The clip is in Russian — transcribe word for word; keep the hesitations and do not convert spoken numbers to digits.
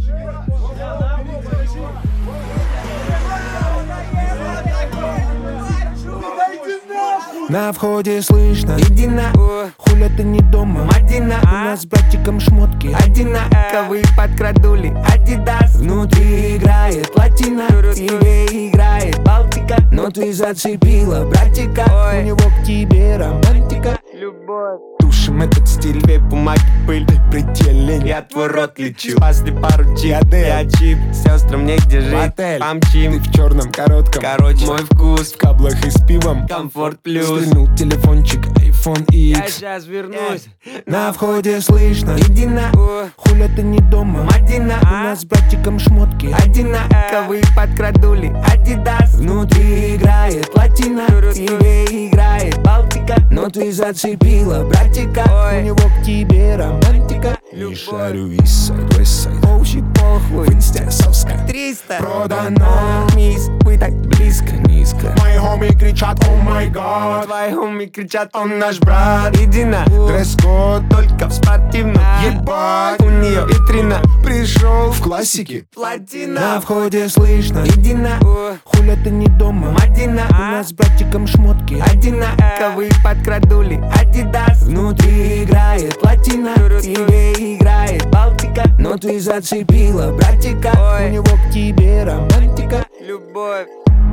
На входе слышно: иди на, хуля ты не дома, Мадина. У нас с братиком шмотки одинаковые, подкрадули Адидас. Внутри играет латина, тебе играет Балтика. Но ты зацепила братика, у него к тебе романтика. Любовь. Тушим этот стиль, Две бумаги, пыль, предельный. я твой рот лечу. После пару чип, Я я чип. Сестрам негде жить, Отель. Ты помчим. в черном коротком, Короче, мой вкус, в каблах и с пивом. комфорт плюс. Стрельнул телефончик, iPhone Я X. сейчас вернусь. На входе слышно: иди на, О, хуля ты не дома, Мадина. У нас с братиком шмотки Одинаковые, подкрадули Адидас. Внутри играет латина, тебе играет Балтика. Но ты зацепила братика, Ой. у него к тебе романтика. Не Любовь. шарю eastside, westside, Оущи похуй. в инсте соска Триста. продано. Мисс, вы так близко. Низко мои хоми кричат: о май гад. Твои хоми кричат: он наш брат. Иди на, Дресс-код только в спортивном. ебать. У нее витрина, Пришел в классике. На платина. входе слышно: иди на, О, хуля ты не дома, Мадина. У нас с братиком шмотки Одинаковые, подкрадули Адидас. Внутри играет латина, тебе играет Балтика. Но ты зацепила братика, Ой. у него к тебе романтика. Любовь.